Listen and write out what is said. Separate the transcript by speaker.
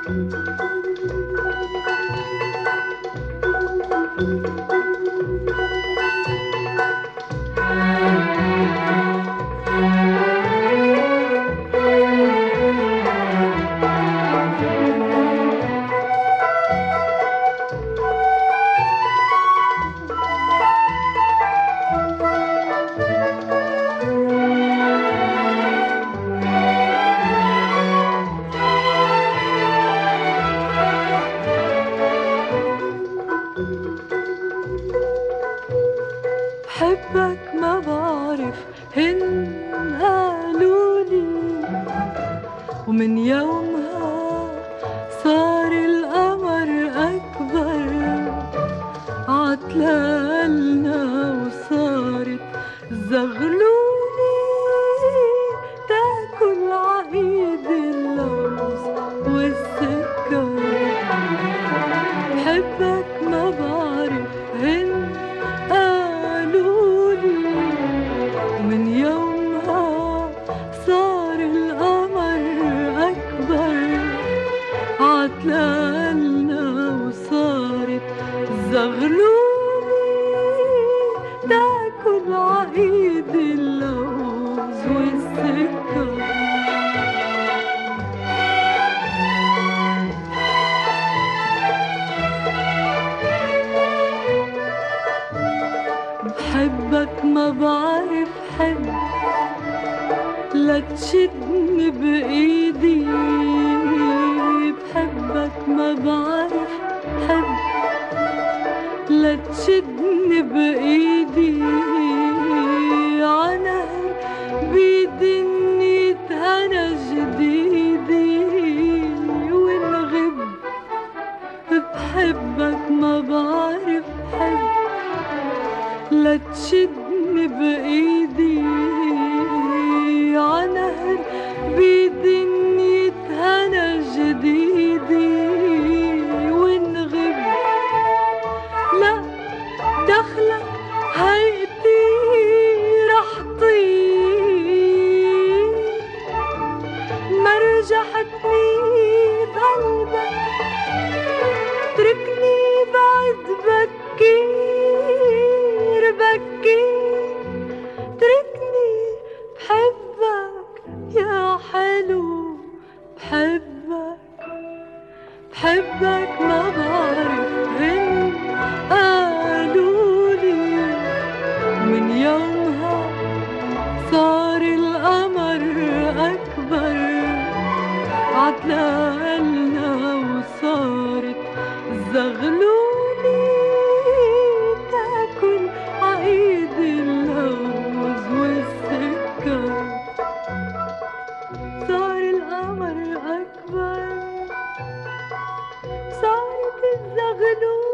Speaker 1: بحبك ما بعرف هن قالولي، ومن يومها صار القمر أكبر، عتلالنا وصارت زغلولي تاكل عقيد اللوز والسكر. بحبك ما بعرف هن من يومها صار القمر أكبر، عتلالنا وصارت زغلولي تاكل عقيد اللوز والسكر. بحبك ما بعرف حب، لا تشدني بإيدي. بحبك ما بعرف حب، لا تشدني بإيدي. عنهر بيدي إني اتهنى جديدي ونغب. بحبك ما بعرف حب، لا تشدني بإيدي. عنهر بيدي إني اتهنى جديدي ونغب. لا دخلك هيئتي رح طير، ما رجحتني بقلبك تركني بعد بكير بكير. تركني بحبك يا حلو بحبك. بحبك ما بعرف هن قالولي، من يومها صار القمر أكبر، عتلالنا وصارت زغلولي تاكل عقيد اللوز والسكر. صار القمر أكبر، صارت الزغلولي